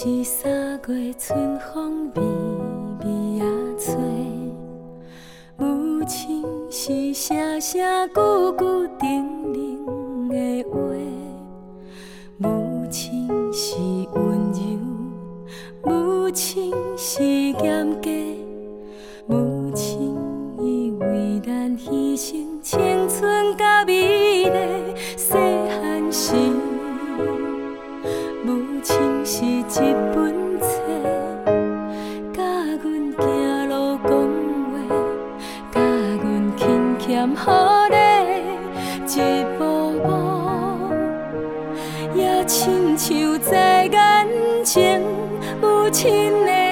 是3月春风微微啊吹，母亲是声声句句叮咛的话，母亲是温柔，母亲是严格，母亲已为咱牺牲青春甲美丽。细汉时，母亲是一本册，教阮行路讲话，教阮勤俭好礼，一步步也亲像在眼前，母亲的。